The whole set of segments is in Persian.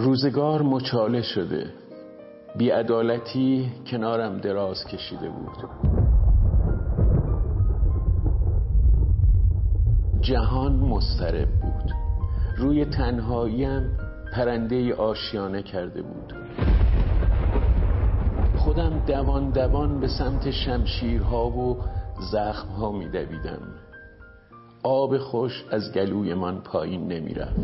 روزگار مچاله شده، بی‌عدالتی کنارم دراز کشیده بود. جهان مضطرب بود، روی تنهاییم پرنده آشیانه کرده بود. خودم دوان دوان به سمت شمشیرها و زخمها می دویدم. آب خوش از گلوی من پایین نمی رفت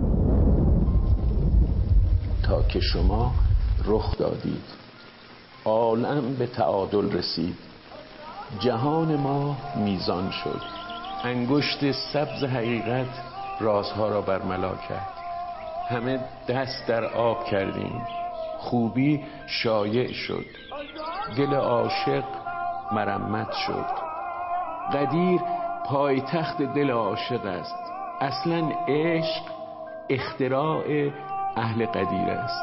تا که شما رخ دادید. عالم به تعادل رسید، جهان ما میزان شد. انگشت سبز حقیقت رازها را برملا کرد. همه دست در آب کردیم، خوبی شایع شد. دل عاشق مرمت شد. قدیر پایتخت دل عاشق است. اصلا عشق اختراع اهل قدیر است.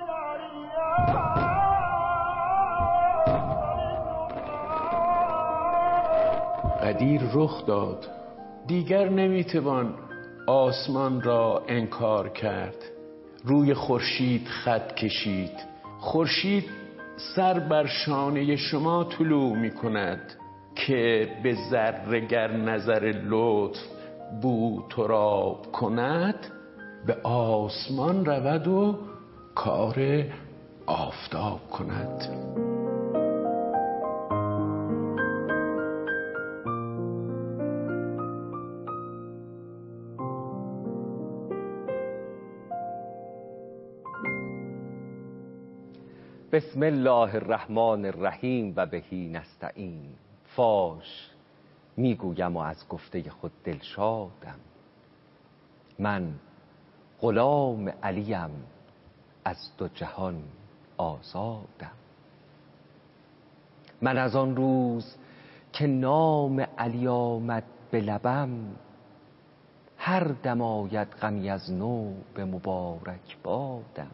قدیر رخ داد، دیگر نمیتوان آسمان را انکار کرد. روی خورشید خط کشید. خورشید سر بر شانه شما طلوع میکند که به ذره گر نظر لطف بو تراب کند. به آسمان رود و کار آفتاب کند. بسم الله الرحمن الرحیم و بهی نستعین. فاش میگویم و از گفته خود دلشادم. من غلام علیم، از دو جهان آزادم. من از آن روز که نام علی آمد به لبم، هر دم آید غمی از نو به مبارک بادم.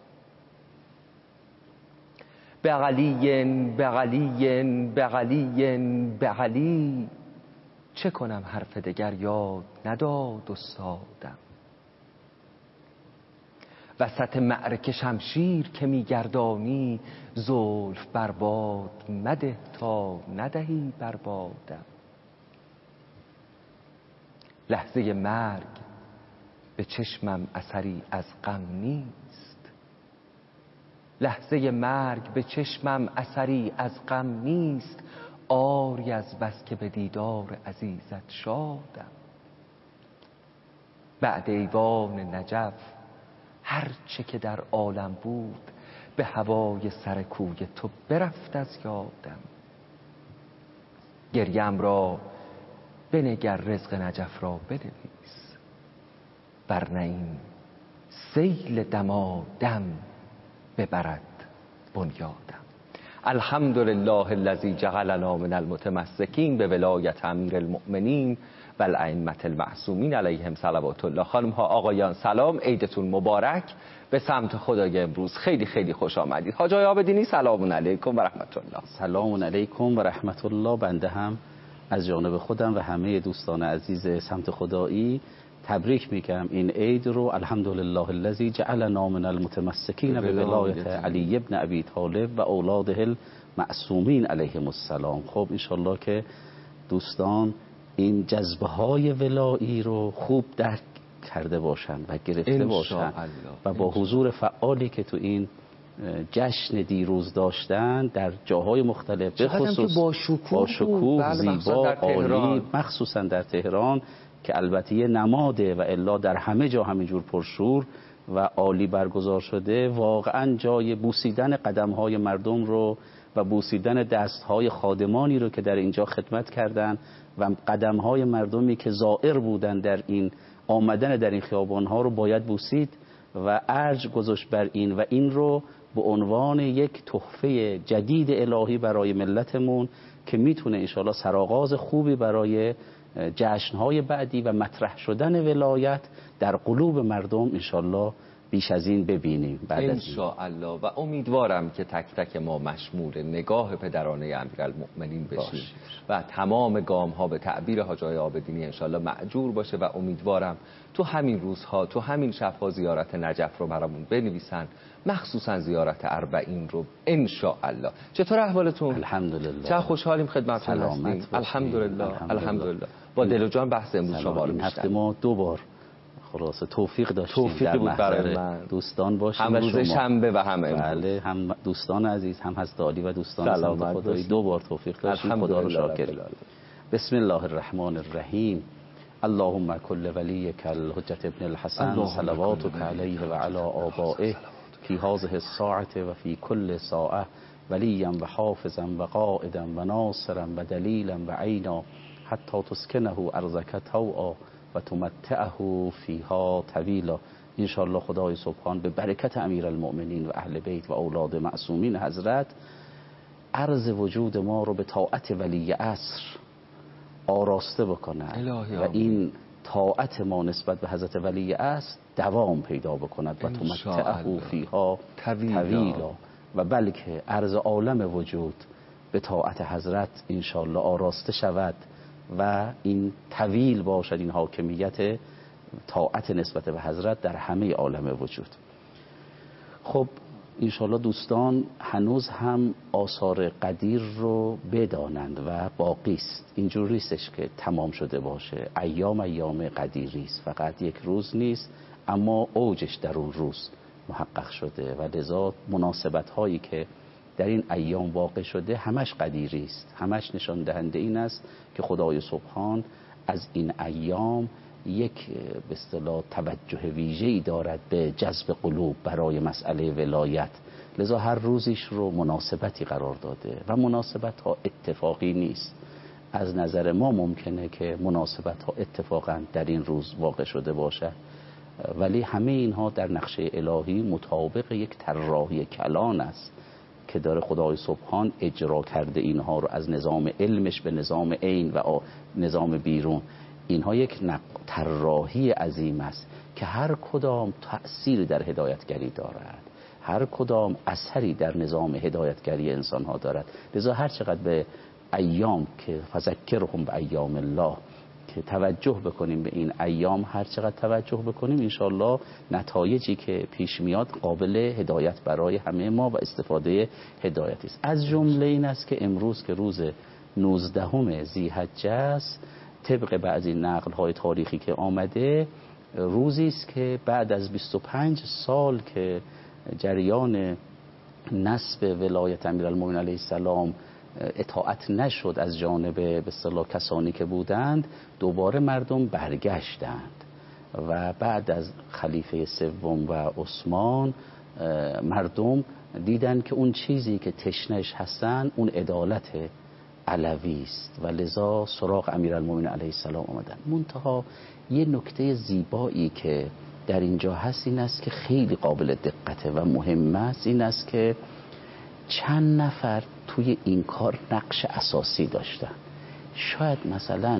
بغلی بغلی بغلی بغلی، چه کنم حرف دگر یاد نداد استادم. وسط معرکه شمشیر که میگردانی، زلف بر باد مده تا ندهی بر بادم. لحظه مرگ به چشمم اثری از غم نیست. لحظه مرگ به چشمم اثری از غم نیست. آری از بس که به دیدار عزیزت شادم. بعد ایوان نجف هر چه که در عالم بود، به هوای سر کوی تو برفت از یادم. گریم را بنگر رزق نجف را بنویس، ورنه این سیل دمادم ببرد بنیادم. الحمدلله الذی جعلنا من المتمسکین به ولایت امیر المؤمنین و الائمة المعصومین علیهم صلوات الله. خانم ها آقایان سلام، عیدتون مبارک. به سمت خدای امروز خیلی خیلی خوش آمدید. حاج آقای عابدینی سلام علیکم و رحمت الله. سلام علیکم و رحمت الله. بنده هم از جانب خودم و همه دوستان عزیز سمت خدایی تبریک میگم این عید رو. الحمدلله الذی جعلنا من المتمسکین به ولایت علی ابن ابی طالب و اولاده المعصومین علیهم السلام. خب انشالله که دوستان این جذبه های ولایی رو خوب درک کرده باشن و گرفته باشن و با حضور فعالی که تو این جشن دیروز داشتن در جاهای مختلف، به خصوص با شکوه زیبا عالی، مخصوصا در تهران که البته یه نماده و الا در همه جا همینجور پرشور و عالی برگزار شده. واقعا جای بوسیدن قدم‌های مردم رو و بوسیدن دست‌های خادمانی رو که در اینجا خدمت کردن و قدم‌های مردمی که زائر بودن در این آمدن در این خیابان‌ها رو باید بوسید و ارج گذاشت بر این و این رو به عنوان یک تحفه جدید الهی برای ملتمون که میتونه انشاءالله سرآغاز خوبی برای جشن‌های بعدی و مطرح شدن ولایت در قلوب مردم انشاءالله بیش از این ببینیم بعد از این انشاءالله. و امیدوارم که تک تک ما مشمول نگاه پدرانه امیرالمؤمنین بشیم و تمام گام ها به تعبیر حاج آقای عابدینی انشاءالله مأجور باشه. و امیدوارم تو همین روزها تو همین شبها زیارت نجف رو برامون بنویسن، مخصوصا زیارت 40 رو انشاءالله. چطور احوالتون؟ الحمدلله. چه خوشحالیم خدمتتون هستیم. الحمدلله. با دل و جان بحث امروز شما رو این هفته ما 2 بار خلاصه توفیق داشتیم توفیقی بود برای من دوستان باشیم، هم روز شنبه و هم امروز. بله، هم دوستان عزیز، هم حضرت عالی و دوستان سمت خدایی 2 بار توفیق داشتیم. خدا رو شاکریم. بسم الله الرحمن الرحیم. اللهم کل ولیک الحجة ابن الحسن صلواتک علیه و علی آبائه فی هذه الساعة و فی کل ساعة ولیا و حافظا و قائدا و ناصرا و دلیلا و عینا حتی تسکنه ارضک طوعا و تمتعه فیها طویلا. انشاءالله خدای سبحان به برکت امیرالمؤمنین و اهل بیت و اولاد معصومین حضرت عرض وجود ما رو به طاعت ولی عصر آراسته بکند و این طاعت ما نسبت به حضرت ولی عصر دوام پیدا بکند و تمتعه فیها طویلا. و بلکه عرض عالم وجود به طاعت حضرت انشاءالله آراسته شود و این طویل باشد، این حاکمیت طاعت نسبت به حضرت در همه عالم وجود. خب انشاءالله دوستان هنوز هم آثار قدیر رو بدانند و باقی است. اینجور نیستش که تمام شده باشه. ایام قدیری است، فقط یک روز نیست، اما اوجش در اون روز محقق شده و لذا مناسبت هایی که در این ایام واقع شده همش قدیری است، همش نشان دهنده این است که خدای سبحان از این ایام یک به اصطلاح توجه ویژه‌ای دارد به جذب قلوب برای مسئله ولایت. لذا هر روزیش رو مناسبتی قرار داده و مناسبت ها اتفاقی نیست. از نظر ما ممکنه که مناسبت ها اتفاقا در این روز واقع شده باشه، ولی همه اینها در نقشه الهی مطابق یک طراحی کلان است که داره خدای سبحان اجرا کرده اینها رو از نظام علمش به نظام عین و نظام بیرون. اینها یک طراحی عظیم است که هر کدام تأثیری در هدایتگری دارد، هر کدام اثری در نظام هدایتگری انسان ها دارد. لذا هر چقدر به ایام که فذکرهم به ایام الله که توجه بکنیم به این ایام، هر چقدر توجه بکنیم انشالله نتایجی که پیش میاد قابل هدایت برای همه ما و استفاده هدایتی است. از جمله این است که امروز که روز 19 ذی‌حجه است، طبق بعضی نقل های تاریخی که آمده، روزی است که بعد از 25 سال که جریان نسب ولایت امیرالمومنین علیه السلام اطاعت نشد از جانب به اصطلاح کسانی که بودند، دوباره مردم برگشتند و بعد از خلیفه سوم و عثمان مردم دیدن که اون چیزی که تشنه‌اش هستن اون عدالت علوی است و لذا سراغ امیرالمومنین علیه السلام آمدن. منتها یه نکته زیبایی که در اینجا هست این است که خیلی قابل دقته و مهم است، این است که چند نفر توی این کار نقش اساسی داشتن. شاید مثلا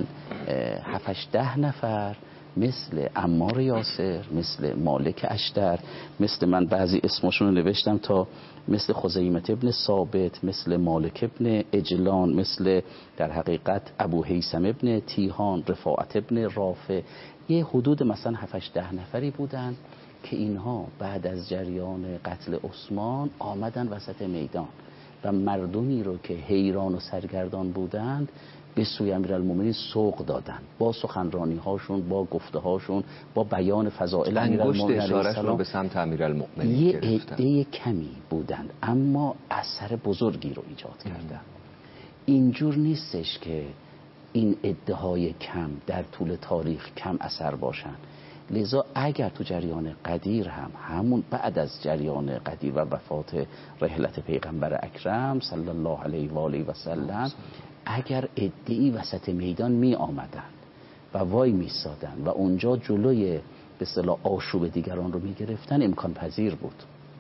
7-10 نفر مثل عمار یاسر، مثل مالک اشتر، مثل من بعضی اسمشون رو نوشتم تا مثل خزیمت ابن ثابت، مثل مالک ابن اجلان، مثل در حقیقت ابو هیثم ابن تیهان، رفاعت ابن رافع، یه حدود مثلا 7-10 نفری بودن که اینها بعد از جریان قتل عثمان آمدن وسط میدان و مردمی رو که حیران و سرگردان بودند به سوی امیرالمومنین سوق دادن، با سخنرانی هاشون، با گفته هاشون، با بیان فضائل امیرالمومنین علیه السلام به سمت امیرالمومنین یه عده کمی بودند اما اثر بزرگی رو ایجاد کردن. اینجور نیستش که این عده‌های کم در طول تاریخ کم اثر باشن. لذا اگر تو جریان قدیر هم همون بعد از جریان قدیر و وفات رحلت پیغمبر اکرم صلی الله علیه و آله و سلم، اگر عده‌ای وسط میدان می آمدن و وای می سادن و اونجا جلوی به اصطلاح آشوب دیگران رو می گرفتن، امکان پذیر بود.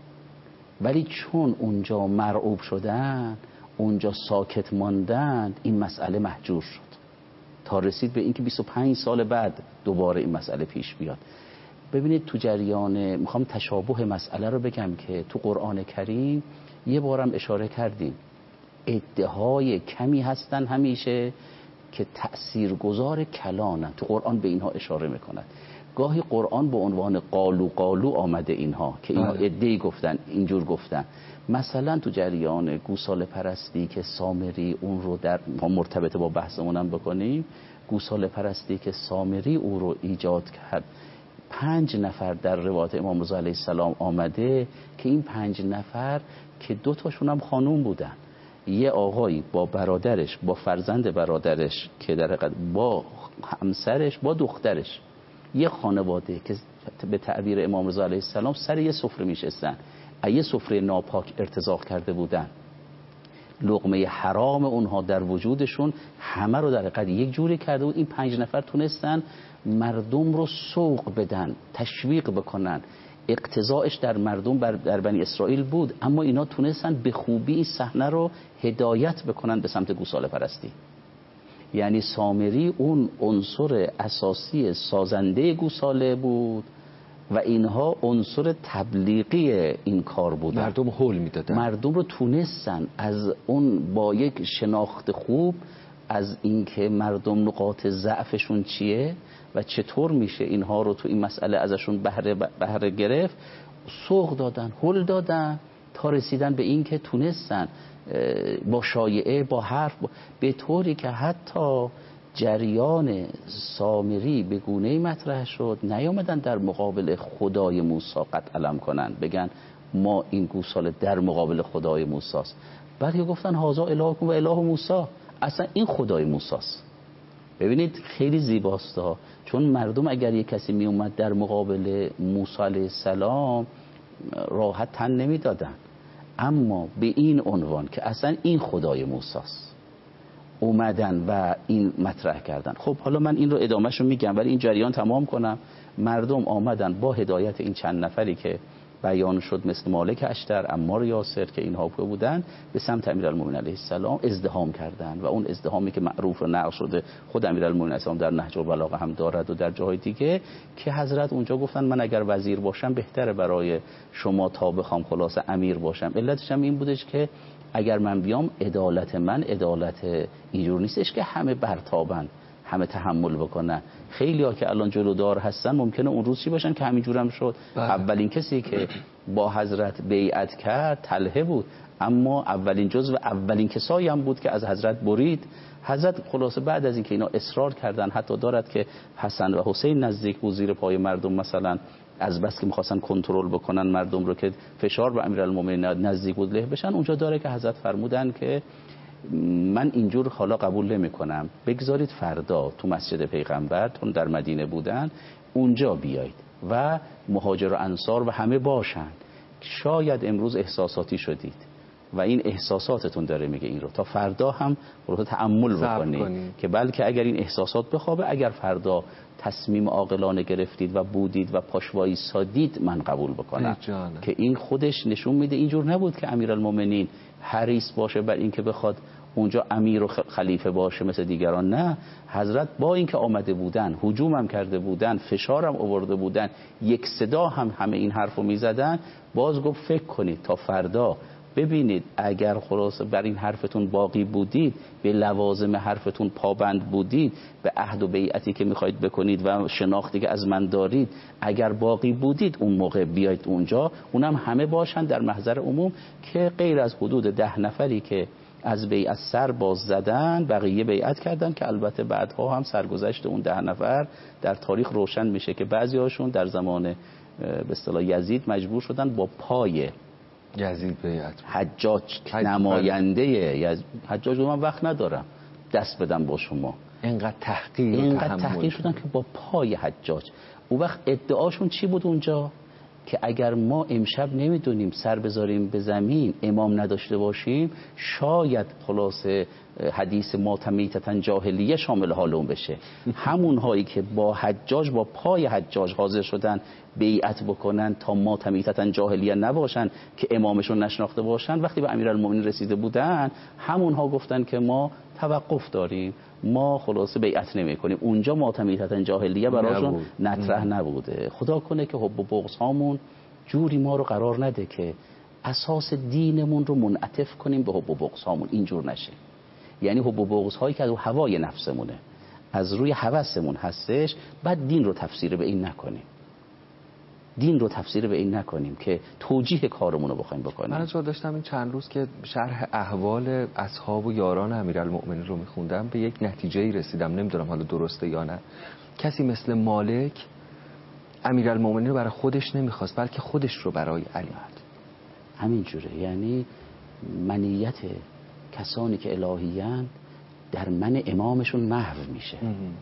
ولی چون اونجا مرعوب شدن، اونجا ساکت ماندن، این مسئله محجور شد تا رسید به اینکه 25 سال بعد دوباره این مسئله پیش بیاد. ببینید تو جریان میخوام تشابه مسئله رو بگم که تو قرآن کریم یه بارم اشاره کردیم ادعای کمی هستن همیشه که تأثیرگذار کلانن. تو قرآن به اینها اشاره میکند. گاهی قرآن به عنوان قالو آمده اینها که اینها ادعی گفتن، اینجور گفتن. مثلا تو جریان گوساله پرستی که سامری اون رو در مرتبط با بحثمونم بکنیم، گوساله پرستی که سامری او رو ایجاد کرد، 5 نفر در روایت امام رضا علیه السلام آمده که این 5 نفر که 2 تاشون هم خانوم بودن، یه آقایی با برادرش، با فرزند برادرش که در حقیقت با همسرش، با دخترش، یه خانواده که به تعبیر امام رضا علیه السلام سر یه سفره میشستن، یه سفره ناپاک ارتزاق کرده بودن، لقمه حرام اونها در وجودشون همه رو در حقیقت یک جوری کرده بود. این 5 نفر تونستن مردم رو سوق بدن، تشویق بکنن، اقتضاعش در مردم در بنی اسرائیل بود، اما اینا تونستن به خوبی این صحنه رو هدایت بکنن به سمت گوساله پرستی. یعنی سامری اون عنصر اساسی سازنده گوساله بود و اینها عنصر تبلیغی این کار بودن. مردم هول میدادن، مردم رو تونستن از اون با یک شناخت خوب از اینکه مردم نقاط ضعفشون چیه و چطور میشه اینها رو تو این مسئله ازشون بهره گرفت، سوق دادن، هول دادن تا رسیدن به این که تونستن با شایعه، با حرف، به طوری که حتی جریان سامری به گونه‌ای مطرح شد نیامدن در مقابل خدای موسی قد علم کنن بگن ما این گوساله در مقابل خدای موسی است، بلکه گفتن هذا الهکم و اله موسی، اصلا این خدای موسی است. ببینید خیلی زیباست ها، چون مردم اگر یک کسی می اومد در مقابل موسی علیه السلام راحت تن نمیدادن، اما به این عنوان که اصلا این خدای موسی است اومدن و این مطرح کردن. خب حالا من این رو ادامهش رو میگم ولی این جریان تمام کنم. مردم آمدن با هدایت این چند نفری که بیان شد مثل مالک اشتر، عمار یاسر که اینها بودن، به سمت امیرالمومنین علیه السلام ازدحام کردن و اون ازدحامی که معروف و نقل شده خود امیرالمومنین علیه السلام در نهج البلاغه هم دارد و در جاهای دیگه که حضرت اونجا گفتن من اگر وزیر باشم بهتره برای شما تا بخوام خلاص امیر باشم. علتش هم این بودش که اگر من بیام عدالت من عدالت اینجور نیستش که همه برتابن، همه تحمل بکنن. خیلی ها که الان جلودار هستن ممکنه اون روز چی باشن که همینجور هم شد. اولین کسی که با حضرت بیعت کرد طلحه بود، اما اولین جزو و اولین کسایی هم بود که از حضرت برید. حضرت خلاصه بعد از اینکه اینا اصرار کردن، حتی دارد که حسن و حسین نزدیک بود زیر پای مردم، مثلا از بس که می‌خواستن کنترل بکنن مردم رو که فشار به امیرالمومنین نزدیک بود له بشن، اونجا داره که حضرت فرمودن که من اینجور حالا قبول نمی‌کنم، بگذارید فردا تو مسجد پیغمبر تون در مدینه بودن اونجا بیایید و مهاجر و انصار و همه باشن. شاید امروز احساساتی شدید و این احساساتتون داره میگه این رو تا فردا هم رو تأمل بکنید که بلکه اگر این احساسات بخوابه، اگر فردا تصمیم عاقلانه گرفتید و بودید و پاشوایی سادید، من قبول بکنم که این خودش نشون میده اینجور نبود که امیرالمومنین حریص باشه بر این که بخواد اونجا امیر و خلیفه باشه مثل دیگران. نه، حضرت با اینکه آمده بودن، هجوم هم کرده بودن، فشار هم آورده بودن، یک صدا هم همه این حرفو میزدن، باز گفت فکر کنید تا فردا ببینید اگر خلاصه بر این حرفتون باقی بودید، به لوازم حرفتون پابند بودید، به عهد و بیعتی که میخواید بکنید و شناختی که از من دارید اگر باقی بودید، اون موقع بیایید اونجا، اونم همه باشن در محضر عموم، که غیر از حدود 10 نفری که از بیعت سر باز زدن بقیه بیعت کردن، که البته بعدها هم سرگذشت اون 10 نفر در تاریخ روشن میشه که بعضی هاشون در زمان به اصطلاح یزید مجبور شدن با پای یزید بیعت. حجاج نماینده حجاج من وقت ندارم دست بدم با شما، اینقدر تحقیر شدن که با پای حجاج. اون وقت ادعاشون چی بود اونجا؟ که اگر ما امشب نمیدونیم سر بذاریم به زمین، امام نداشته باشیم، شاید خلاصه حدیث ماتمیتتن جاهلیه شامل حال اون بشه. همون هایی که با حجاج، با پای حجاج حاضر شدن بیعت بکنن تا ماتمیتتن جاهلیه نباشن، که امامشون نشناخته باشن، وقتی به امیرالمومنین رسیده بودن همون ها گفتن که ما توقف داریم ما خلاصه بیعت نمی‌کنیم. اونجا ماتمیتن جاهلیه براشون مطرح نبوده. خدا کنه که حب و بغض هامون جوری ما رو قرار نده که اساس دینمون رو منعطف کنیم به حب و بغض هامون، اینجور نشه. یعنی حب و بغض هایی که از هوای نفسمونه، از روی هوسمون هستش، بعد دین رو تفسیر به این نکنیم. دین رو تفسیر به این نکنیم که توجیه کارمون رو بخوایم بکنیم. من از داشتم این چند روز که شرح احوال اصحاب و یاران امیرالمؤمنین رو میخوندم، به یک نتیجه‌ای رسیدم، نمیدونم حالا درسته یا نه. کسی مثل مالک امیرالمؤمنین رو برای خودش نمیخواست، بلکه خودش رو برای علی. همین جوره. یعنی منیت کسانی که الهیان در من امامشون محو میشه،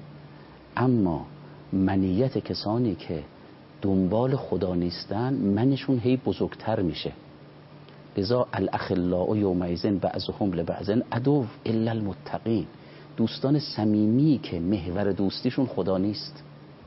اما منیت کسانی که دنبال خدا نیستن منشون هی بزرگتر میشه. لذا الاخلاء یومئذ بعضهم لبعض عدو الا المتقین. دوستان صمیمی که محور دوستیشون خدا نیست،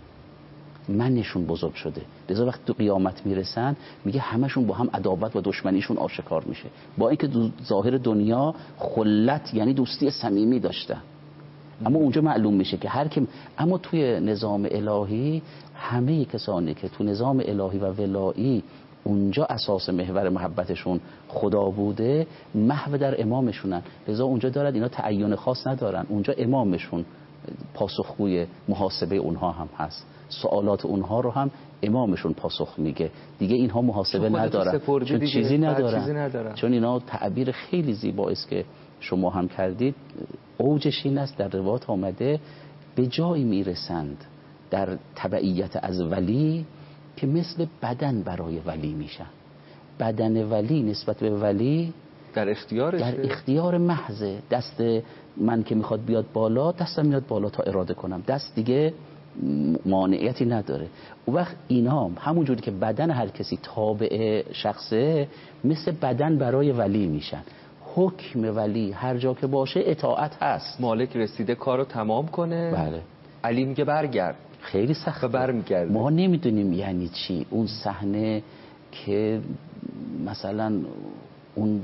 منشون بزرگ شده. لذا وقتی تو قیامت میرسن میگه همشون با هم عداوت و دشمنیشون آشکار میشه، با اینکه ظاهر دنیا خلت یعنی دوستی صمیمی داشتن، اما اونجا معلوم میشه که هر کی. اما توی نظام الهی همه کسانی که تو نظام الهی و ولایی اونجا اساس محور محبتشون خدا بوده، محو در امامشونن. لذا اونجا دارد اینا تعین خاص ندارن، اونجا امامشون پاسخگوی محاسبه اونها هم هست، سوالات اونها رو هم امامشون پاسخ میگه. دیگه اینها محاسبه ندارن، چون چیزی ندارن. چون اینا تعبیر خیلی زیبایی است که شما هم کردید، اوجش این است، در روایات آمده به جایی میرسند در تبعیت از ولی که مثل بدن برای ولی میشن. بدن ولی نسبت به ولی در اختیار محضه. دست من که میخواد بیاد بالا، دستم میاد بالا تا اراده کنم، دست دیگه مانعیتی نداره. اون وقت اینا همونجوری که بدن هر کسی تابع شخصه، مثل بدن برای ولی میشن. حکم ولی هر جا که باشه اطاعت هست. مالک رسیده کارو تمام کنه، بله، علی میگه برگرد. خیلی سخته، برمیگرده. ما نمیدونیم یعنی چی اون صحنه که مثلا اون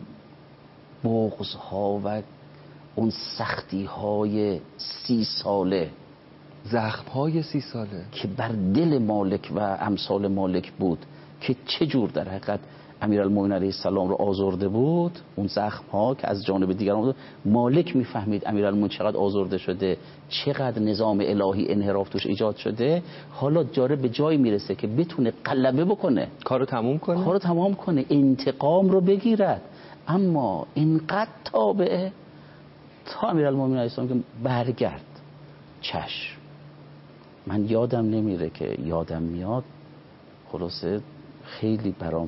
بغض‌ها و اون سختی‌های 30 ساله، زخم‌های 30 ساله که بر دل مالک و امثال مالک بود، که چه جور در حقیقت امیرالمومنین علیه السلام رو آزرده بود. اون زخم‌ها که از جانب دیگران بود، مالک میفهمید امیرالمومنین چقدر آزرده شده، چقدر نظام الهی انحراف توش ایجاد شده. حالا جاره به جایی میرسه که بتونه غلبه بکنه، کارو تمام کنه، انتقام رو بگیرد. اما اینقدر تابعه تا امیرالمومنین علیه السلام که برگرد. چشم. من یادم نمیره که یادم میاد، خلاصه خیلی برام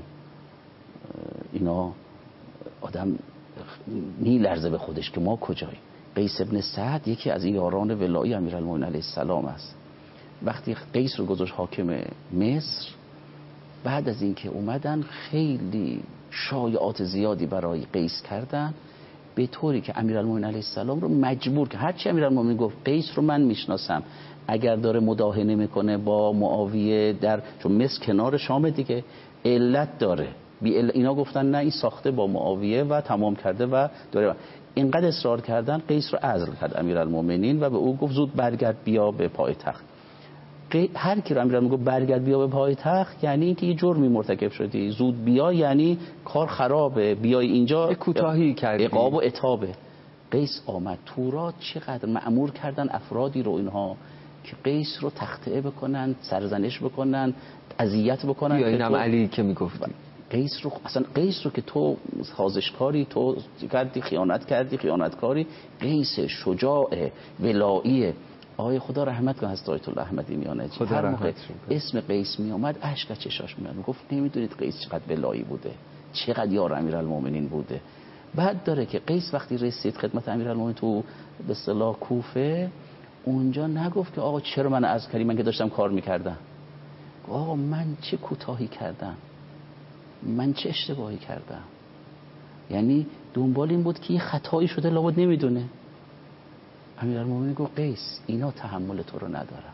اینا آدم میلرزه به خودش که ما کجاییم. قیس ابن سعد یکی از یاران ولایی امیرالمومنین علیه السلام است. وقتی قیس رو گذاشت حاکم مصر، بعد از اینکه اومدن خیلی شایعات زیادی برای قیس کردن، به طوری که امیرالمومنین علیه السلام رو مجبور که هرچی امیرالمومنین گفت قیس رو من میشناسم، اگر داره مداهنه میکنه با معاویه چون مصر کنار شام دیگه، علت داره، اینا گفتن نه این ساخته با معاویه و تمام کرده و داره. اینقدر اصرار کردن، قیس رو عزل کرد امیرالمومنین و به او گفت زود برگرد بیا به پایتخت. هر کی رو امیرالمومنین گفت برگرد بیا به پایتخت، یعنی اینکه یه جرمی مرتکب شدی، زود بیا یعنی کار خرابه، بیای اینجا کوتاهی کردی، عقاب و عتابه. قیس آمد. تورات چقدر مأمور کردن افرادی رو اینها که قیس رو تخطئه بکنن، سرزنش بکنن، اذیت بکنن. یا اینم علی که میگفتی قیس رو که تو سازشکاری، تو کردی، خیانت کردی، خیانتکاری. قیس شجاع ولایی، آقای خدا رحمت کنه حضرت آیت الله احمدی میانجی، هر موقع اسم قیس می اومد اشک از چشاش میاد، میگفت نمیدونید قیس چقدر ولایی بوده، چقدر یار امیرالمومنین بوده. بعد داره که قیس وقتی رسید خدمت امیرالمومنین تو به اصطلاح کوفه، اونجا نگفت که آقا چرا من از کردی، من که داشتم کار میکردم. آقا من چه کوتاهی کردم، من چه اشتباهی کردم. یعنی دنبال این بود که یه خطایی شده لابد نمیدونه. امیرالمومنین گفت قیس اینا تحمل تو رو ندارن،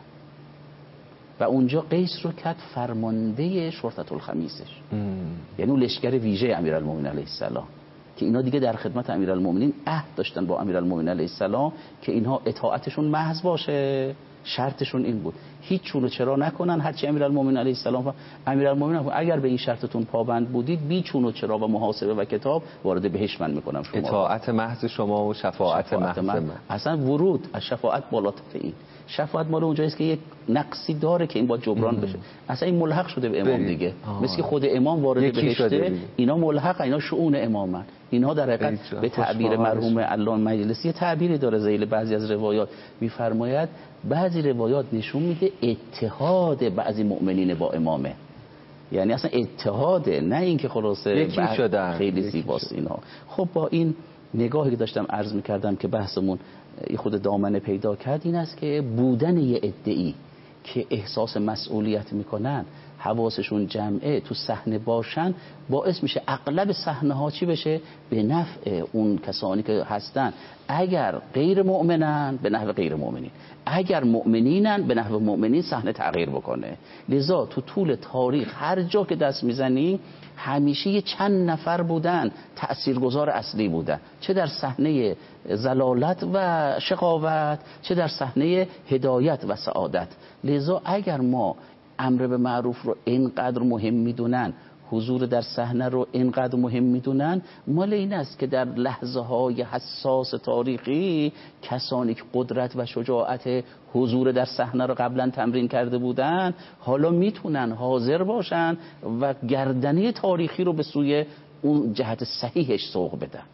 و اونجا قیس رو کرد فرمانده شرطة الخمیسش، یعنی اون لشکر ویژه امیرالمومنین علیه السلام. که اینا دیگه در خدمت امیرالمومنین عهد داشتن با امیرالمومنین علیه السلام که اینها اطاعتشون محض باشه. شرطشون این بود هیچ چون و چرا نکنن، هرچی امیرالمومنین علیه السلام امیرالمومنین اگر به این شرطتون پابند بودید بی چون و چرا و محاسبه و کتاب وارد بهشت من میکنم شما. اطاعت محض شما و شفاعت محض من. اصلا ورود از شفاعت بالاتر این. شفاعت مال اونجاییست که یک نقصی داره که این با جبران بشه. اصلا این ملحق شده به امام دیگه. مثل خود امام وارد بهشته، اینا ملحق، اینا شؤون امامن. اینها در حقیقت به تعبیر مرحوم علامه مجلسی تعبیری داره ذیل بعضی از روایات میفرماید بعضی روایات نشون میده اتحاد بعضی مؤمنین با امامه، یعنی اصلا اتحاده، نه اینکه خلاصه یکی شدن. خیلی زیباست اینها. خب با این نگاهی که داشتم عرض میکردم که بحثمون خود دامنه پیدا کرد، این است که بودن یه عده‌ای که احساس مسئولیت میکنن، حواسشون جمعه، تو صحنه باشن، باعث میشه اغلب صحنه ها چی بشه؟ به نفع اون کسانی که هستن. اگر غیر مؤمنن به نحو غیر مؤمنین، اگر مؤمنینن به نحو مؤمنین صحنه تغییر بکنه. لذا تو طول تاریخ هر جا که دست میزنی همیشه یه چند نفر بودن تأثیرگذار اصلی بودن، چه در صحنه ضلالت و شقاوت، چه در صحنه هدایت و سعادت. لذا اگر ما امر به معروف رو اینقدر مهم میدونن، حضور در صحنه رو اینقدر مهم میدونن، مال این است که در لحظه های حساس تاریخی کسانی که قدرت و شجاعت حضور در صحنه رو قبلا تمرین کرده بودن حالا میتونن حاضر باشن و گردنه تاریخی رو به سوی اون جهت صحیحش سوق بدن.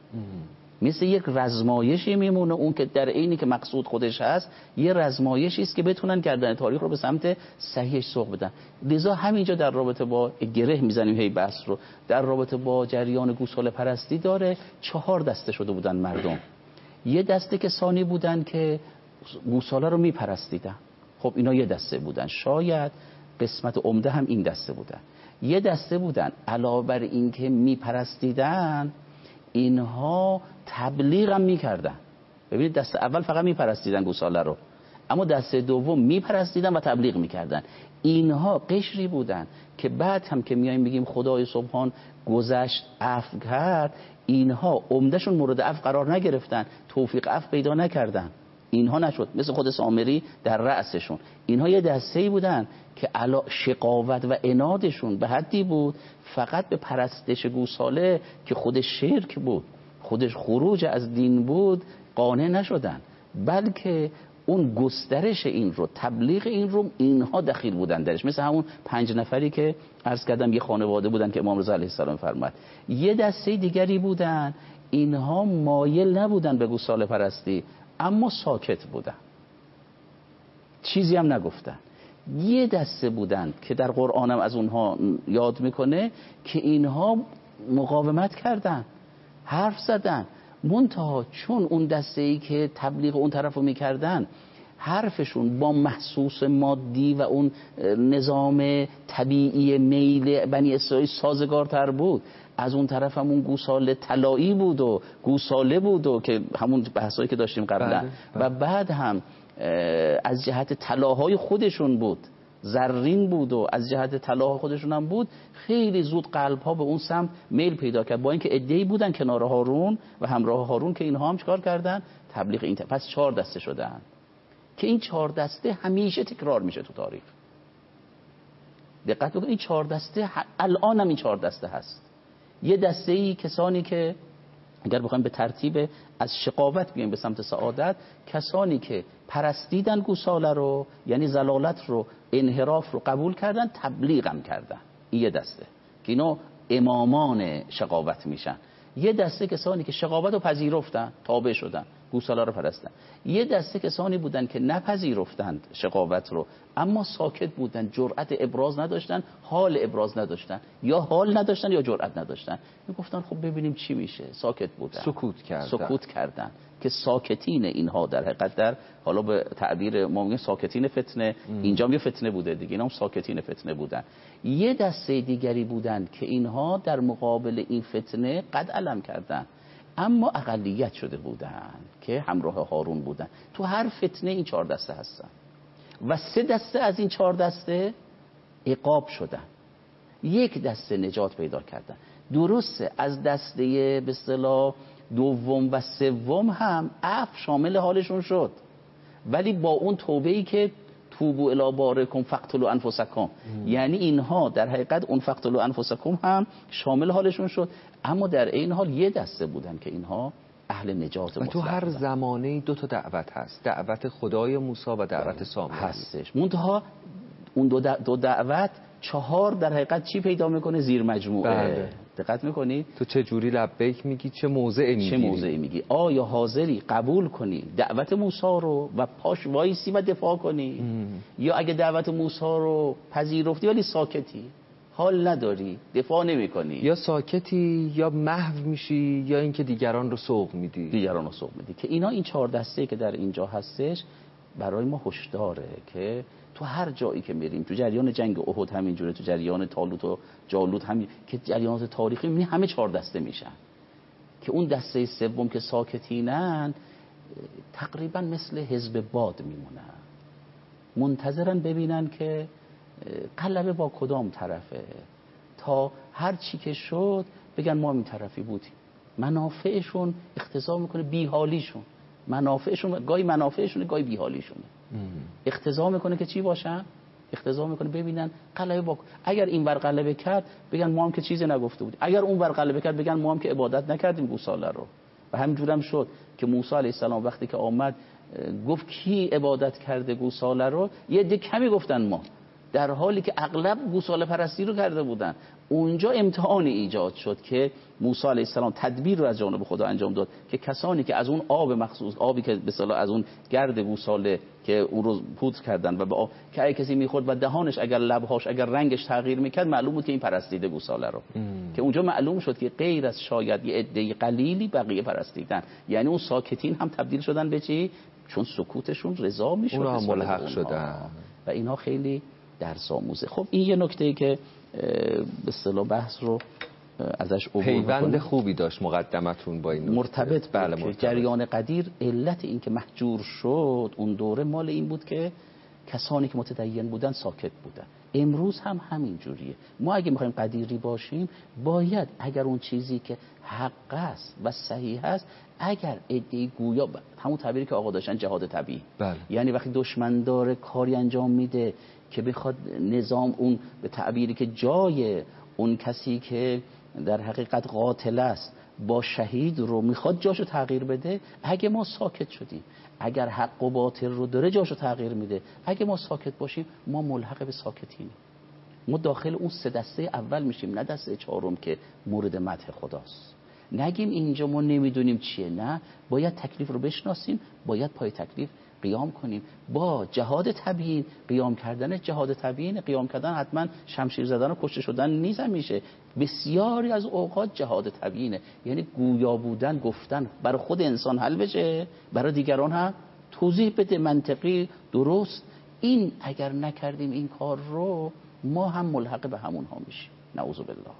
مثل یک رزمایشی میمونه اون که در عینی که مقصود خودش هست، یه رزمایشی است که بتونن گردن تاریخ رو به سمت صحیحش سوق بدن. لذا همینجا در رابطه با گره میزنیم هی بحث رو، در رابطه با جریان گوساله پرستی داره 4 دسته شده بودن مردم. یه دسته کسانی بودن که گوساله رو میپرستیدن، خب اینا یه دسته بودن، شاید قسمت عمده هم این دسته بودن. یه دسته بودن علاوه بر این که میپرستیدن اینها تبلیغ هم میکردن. ببینید دسته اول فقط میپرستیدن گوساله رو، اما دسته دوم میپرستیدن و تبلیغ میکردن. اینها قشری بودن که بعد هم که میایم بگیم خدای سبحان گذشت عفو کرد، اینها عمدهشون مورد عفو قرار نگرفتن، توفیق عفو پیدا نکردن. اینها نشد، مثل خود سامری در رأسشون. اینها یه دسته‌ای بودن که شقاوت و عنادشون به حدی بود فقط به پرستش گوساله که خودش شرک بود، خودش خروج از دین بود، قانع نشدن، بلکه اون گسترش این رو، تبلیغ این رو اینها دخیل بودن درش. مثل همون 5 نفری که عرض کردم یه خانواده بودن که امام رضا علیه السلام فرمود. یه دسته دیگری بودن اینها مایل نبودن به گوساله پرستی، اما ساکت بودن، چیزی هم نگفتن. یه دسته بودن که در قرآنم از اونها یاد میکنه که اینها مقاومت کردن، حرف زدن، منتها چون اون دسته ای که تبلیغ اون طرف رو میکردن حرفشون با محسوس مادی و اون نظام طبیعی میل بنی اسرائیل سازگارتر بود، از اون طرف هم اون گوساله طلایی بود و گوساله بود و که همون بحثایی که داشتیم قبلا، و بعد هم از جهت طلاهای خودشون بود، زرین بود و از جهت طلاهای خودشون هم بود، خیلی زود قلب‌ها به اون سمت میل پیدا کرد، با اینکه عده‌ای بودن کنار هارون و همراه هارون که اینها هم چیکار کردن؟ تبلیغ این پس 4 دسته شدن که این 4 دسته همیشه تکرار میشه تو تاریخ. دقت بکنید این 4 دسته الان هم این 4 دسته هست. یه دسته‌ای کسانی که اگر بخوایم به ترتیب از شقاوت بیایم به سمت سعادت، کسانی که پرستیدن گوساله رو، یعنی ضلالت رو، انحراف رو قبول کردن، تبلیغ هم کردن. این یه دسته که اینا امامان شقاوت میشن. یه دسته کسانی که شقاوت رو پذیرفتن، تابع شدن، گوساله رو پرستن. یه دسته کسانی بودن که نپذیرفتند شقاوت رو، اما ساکت بودن، جرأت ابراز نداشتن، حال ابراز نداشتن، یا حال نداشتن یا جرأت نداشتن. میگفتن خب ببینیم چی میشه، ساکت بودن، سکوت کردن که ساکتین اینها در حقیقت در حالا به تعبیر ما میگیم ساکتین فتنه، اینجا هم یه فتنه بوده دیگه، اینا هم ساکتین فتنه بودن. یه دسته دیگری بودن که اینها در مقابل این فتنه قد علم کردن، اما اقلیت شده بودن که همراه هارون بودن. تو هر فتنه این 4 دسته هستن و 3 دسته از این 4 دسته عقاب شدن، 1 دسته نجات پیدا کردن. درسته از دسته به اصطلاح دوم و سوم هم عفو شامل حالشون شد، ولی با اون توبه‌ای که توبوا الی بارئکم فاقتلوا انفسکم، یعنی اینها در حقیقت اون فاقتلوا انفسکم هم شامل حالشون شد، اما در این حال یه دسته بودن که اینها اهل نجات مطلق. و تو هر زمانه‌ای دو تا دعوت هست، دعوت خدای موسی و دعوت سامری هستش. منتها اون دو دعوت 4 در حقیقت چی پیدا میکنه؟ زیر مجموعه. بله. دقت میکنی؟ تو چه جوری لبیک میگی، چه موضعی میگی؟ چه موضعی میگی؟ آیا حاضری قبول کنی دعوت موسی رو و پاش وایسی و دفاع کنی، یا اگه دعوت موسی رو پذیرفتی ولی ساکتی، حال نداری، دفاع نمی کنی، یا ساکتی یا محو میشی یا اینکه دیگران رو سوق میدی. که اینا این 4 دسته که در اینجا هستش برای ما هشداره که تو هر جایی که میریم، تو جریان جنگ احد همینجوره، تو جریان طالوت و جالوت همین، که جریانات تاریخی می همه 4 دسته میشن که اون دسته سوم که ساکتینن تقریبا مثل حزب باد میمونن، منتظرن ببینن که غلبه با کدام طرفه، تا هر چی که شد بگن ما این طرفی بودیم. منافعشون اقتضا میکنه بیحالیشون، گاهی منافعشونه گاهی بیحالیشونه اقتضا میکنه که چی باشن؟ اقتضا میکنه ببینن غلبه با، اگر این ور غلبه کرد بگن ما هم که چیزی نگفته بودیم، اگر اون ور غلبه کرد بگن ما هم که عبادت نکردیم گوساله رو. و همینجورم شد که موسی علیه السلام وقتی که آمد گفت کی عبادت کرده گوساله رو، یه عده کمی گفتن ما، در حالی که اغلب گوساله پرستی رو کرده بودن. اونجا امتحان ایجاد شد که موسی علیه السلام تدبیر رو از جانب خدا انجام داد که کسانی که از اون آب مخصوص، آبی که به اصطلاح از اون گرد گوساله که اون رو پودر کردن و به آب که اگه کسی میخورد و دهانش اگر لبهاش اگر رنگش تغییر میکرد معلوم بود که این پرستیده گوساله رو، که اونجا معلوم شد که غیر از شاید یه عده قلیلی بقیه پرستیدن، یعنی اون ساکتین هم تبدیل شدن به چی؟ چون سکوتشون رضا میشد، اونها هم ملحق شدن و اینها خیلی درس آموزه. خب این یه نکته‌ای که به اصطلاح بحث رو ازش عبور پیوند خوبی داشت مقدمتون با این مرتبط. بله که جریان قدیر علت این که محجور شد اون دوره مال این بود که کسانی که متدین بودن ساکت بودن. امروز هم همین جوریه. ما اگه میخوایم قدیری باشیم باید اگر اون چیزی که حق است و صحیح است، اگر ادعای گویا همون تعبیری که آقا داشتن جهاد طبیعی، یعنی وقتی دشمن داره کاری انجام میده که بخواد نظام اون به تعبیری که جای اون کسی که در حقیقت قاتل است با شهید رو میخواد جاشو تغییر بده، اگه ما ساکت شدیم، اگر حق و باطل رو داره جاشو تغییر میده، اگه ما ساکت باشیم ما ملحق به ساکتینیم، ما داخل اون 3 دسته اول میشیم، نه دسته 4م که مورد مدح خداست. نگیم اینجا ما نمیدونیم چیه، نه، باید تکلیف رو بشناسیم، باید پای تکلیف قیام کنیم. با جهاد تبیین قیام کردن، جهاد تبیین قیام کردن حتما شمشیر زدن و کشته شدن نیست، میشه بسیاری از اوقات جهاد تبیینه، یعنی گویا بودن، گفتن برای خود انسان حل بشه، برای دیگران هم توضیح بده، منطقی درست. این اگر نکردیم این کار رو ما هم ملحق به همونها میشیم، نعوذ بالله.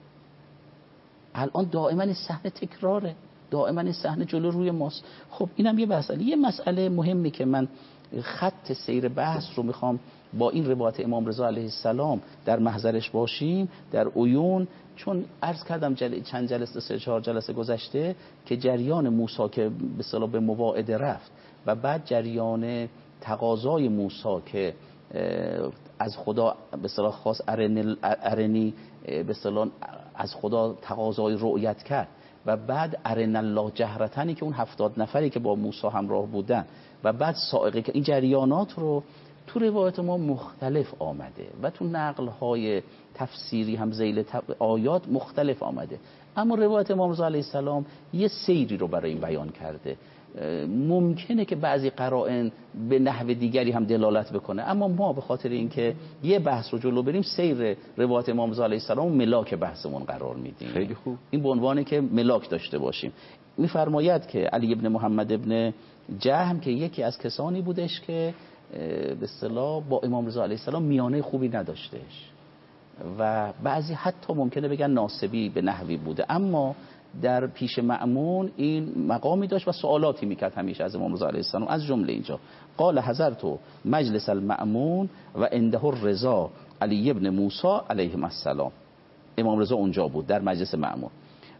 الان دائما این صحنه تکراره، دائما این صحنه جلو روی ماست. خب اینم یه مسئله مهمی که من خط سیر بحث رو میخوام با این روایت امام رضا علیه السلام در محضرش باشیم در عیون، چون عرض کردم چند جلسه 3-4 جلسه گذشته که جریان موسی که به اصطلاح به مواعده رفت و بعد جریان تقاضای موسی که از خدا به اصطلاح خاص ارنی به اصطلاح از خدا تقاضای رؤیت کرد و بعد ارن الله جهرتنی که اون 70 نفری که با موسی همراه بودن و بعد سائقه، که این جریانات رو تو روایت ما مختلف آمده و تو نقل‌های تفسیری هم ذیل آیات مختلف آمده، اما روایت امام رضا علیه السلام یه سیری رو برای این بیان کرده. ممکنه که بعضی قرائن به نحو دیگری هم دلالت بکنه، اما ما به خاطر اینکه یه بحث رو جلو بریم سیر روایت امام رضا علیه السلام ملاک بحثمون قرار میدیم. خیلی خوب. این به عنوانه که ملاک داشته باشیم. میفرماید که علی ابن محمد ابن جهم که یکی از کسانی بودش که به اصطلاح با امام رضا علیه السلام میانه خوبی نداشتش و بعضی حتی ممکنه بگن ناصبی به نحوی بوده، اما در پیش مأمون این مقامی داشت و سوالاتی میکرد همیشه از امام رضا علیه السلام. از جمله اینجا قال حضرت مجلس المأمون و عنده الرضا علی ابن موسی علیه السلام. امام رضا اونجا بود در مجلس مأمون.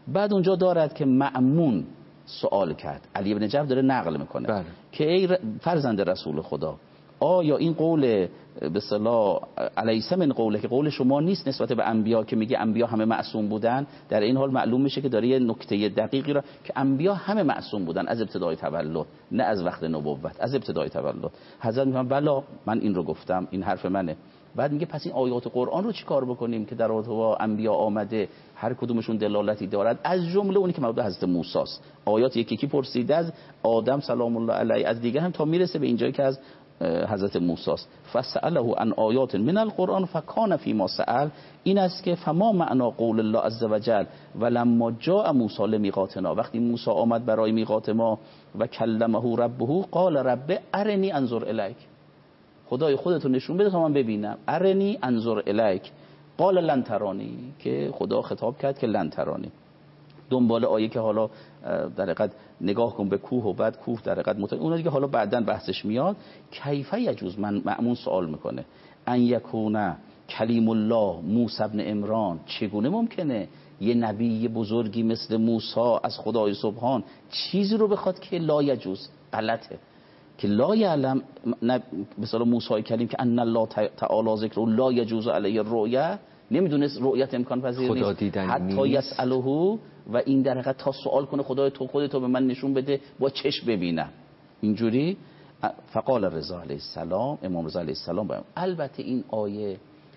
بعد اونجا دارد که مأمون سوال کرد، علی بن جعفر داره نقل میکنه بله. که ای فرزند رسول خدا، آیا این قول به اصطلاح الیس من قوله که قول شما نیست نسبت به انبیا که میگه انبیا همه معصوم بودن؟ در این حال معلوم میشه که داره یه نکته دقیقی را که انبیا همه معصوم بودن از ابتدای تولد، نه از وقت نبوت، از ابتدای تولد. حضرت میگن بلا من این رو گفتم، این حرف منه. بعد میگه پس این آیات قرآن رو چیکار بکنیم که در رابطه با انبیا آمده، هر کدومشون دلالتی دارد، از جمله اونی که مربوط به حضرت موسی است. آیات یکی یکی پرسیده از آدم سلام الله علیه، از دیگه هم تا میرسه به اینجایی که از حضرت موسی است. فسأله عن آیات من القرآن فکان فیما سأل، این است که فما معنا قول الله عز وجل ولما جاء موسی لمیقاتنا، وقتی موسی آمد برای میقات ما و کلمه ربه قال رب ارنی انظر الیک، خدای خودتو نشون بده تا من ببینم. ارنی انظر الیک قال لن ترانی، که خدا خطاب کرد که لن ترانی. دنبال آیه که حالا در حقیقت نگاه کن به کوه و بعد کوه در حقیقت اون دیگه حالا بعداً بحثش میاد. کیف یجوز، من مأمون سوال میکنه، ان یکونه کلیم الله موسی ابن عمران، چگونه ممکنه یه نبی بزرگی مثل موسی از خدای سبحان چیزی رو بخواد که لا یجوز، غلطه، که لا یعلم مثلا موسی کلیم که ان الله تعالی ذکر لا یجوز علیه الرؤیا، نمیدونست رؤیت امکان پذیر نیست حتی یسأله، و این در حقیقت تا سوال کنه خدای تو خودتو به من نشون بده با چشم ببینم اینجوری. فقال رضا علیه السلام، امام رضا علیه السلام باید. البته این آیه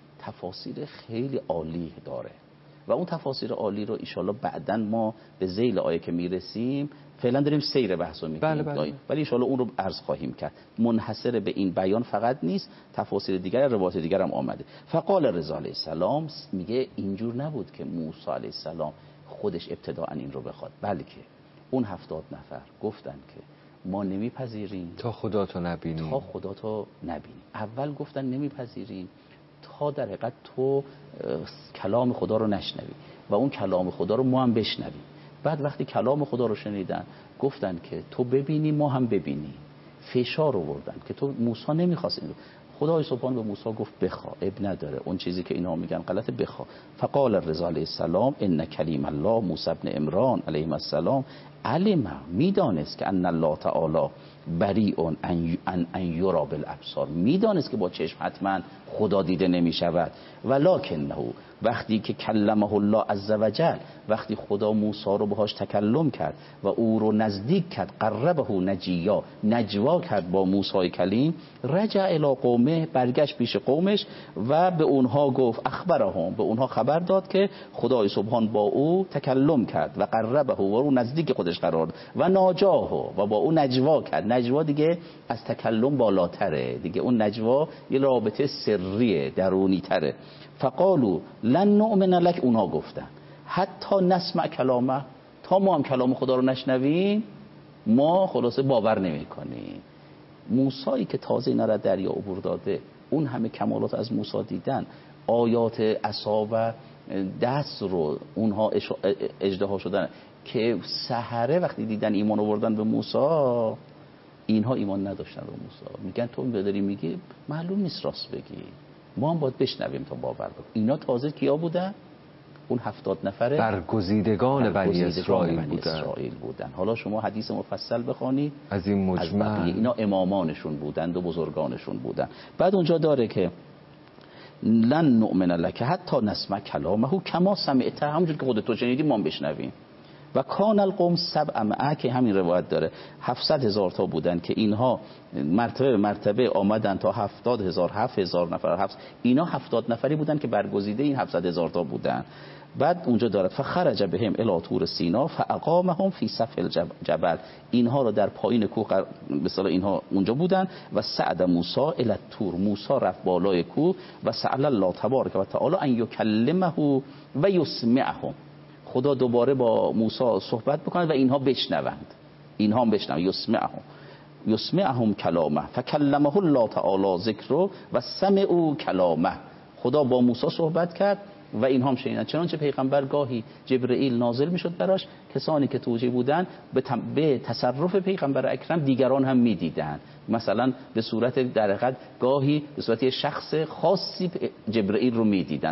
تفاسیر خیلی عالی داره و اون تفاسیر عالی رو ایشالله بعداً ما به ذیل آیه که میرسیم، فعلا داریم سیر بحث رو میکنیم، ولی ایشالله اون رو عرض خواهیم کرد. منحصر به این بیان فقط نیست، تفاسیر دیگر روایات دیگر هم آمده. فقال رضا علیه السلام، میگه اینجور نبود که موسی علیه السلام خودش ابتداء این رو بخواد، بلکه اون 70 نفر گفتن که ما نمیپذیریم تا خدا تو نبینیم، تا خدا تو نبینیم. اول گفتن نمیپذیریم تا در حقیقت تو کلام خدا رو نشنوی و اون کلام خدا رو ما هم بشنویم. بعد وقتی کلام خدا رو شنیدن گفتن که تو ببینی ما هم ببینی، فشار آوردن که تو موسی نمیخواست این رو. خدای سبحان به موسی گفت بخوا، اب نداره، اون چیزی که اینا میگن غلطه، بخوا. فقال الرضا علیه السلام ان کلیم الله موسی ابن عمران علیه السلام علم، میدانست که ان الله تعالی بریء ان یرا بالابصار، میدانست که با چشم حتما خدا دیده نمیشود. ولکنه، وقتی که کلمه الله عز وجل، وقتی خدا موسی رو باهاش تکلم کرد و او رو نزدیک کرد، قربه نجیا، نجوا کرد با موسی کلیم، رجع الی قومه، برگشت پیش قومش و به اونها گفت، اخبرهم، به اونها خبر داد که خدای سبحان با او تکلم کرد و قربه و او نزدیک خودش قرار داد و ناجاه و با او نجوا کرد. نجوا دیگه از تکلم بالاتره دیگه، اون نجوا یه رابطه سریه، درونی تره. فقالو لن نؤمن لک، اونا گفتن حتی نسمع کلامه، تا ما هم کلام خدا رو نشنویم ما خلاصه باور نمی کنیم. موسی که تازه اینا را دریا عبور داده، اون همه کمالات از موسی دیدن، آیات عصا و دست رو اونها اژدها شدن که سحره وقتی دیدن ایمان آوردن به موسی، اینها ایمان نداشتن به موسی. میگن تو داری میگی معلوم نیست راست بگی، ما هم باید بشنویم تا باور بکنیم. اینا تازه کیا بودن؟ اون 70 نفره برگزیدگان بنی اسرائیل بودن. حالا شما حدیث مفصل بخوانید از این مجمع، اینا امامانشون بودند و بزرگانشون بودن. بعد اونجا داره که لن نؤمن لک حتی نسمع کلامه کما سمعت، همونجور که خودت تو شنیدی ما هم بشنویم. و کان القوم 700 که همین روایت داره 700,000 تا بودن که اینها مرتبه به مرتبه آمدن تا 70,000 7000 نفر، اینا 70 نفری بودن که برگزیده این 700,000 تا بودن. بعد اونجا دارد فخرج بهم الی طور سینا فاقامهم فی صف الجبل، اینها رو در پایین کوه به اصطلاح اینها اونجا بودن و صعد موسی الی الطور، موسی رفت بالای کوه و سأل الله تبارک و تعالی ان یکلمه و یسمعهم، خدا دوباره با موسی صحبت بکنه و اینها بشنوند، اینها هم بشنوند، یسمعهم کلامه فکلمه الله تعالی ذکره و سمعوا کلامه، خدا با موسی صحبت کرد و اینها هم شنیدن. چنانچه پیغمبر گاهی جبرئیل نازل میشد براش، کسانی که توجیه بودن به تصرف پیغمبر اکرم دیگران هم میدیدن، مثلا به صورت در حقیقت گاهی به صورت شخص خاصی جبرئیل رو میدیدن.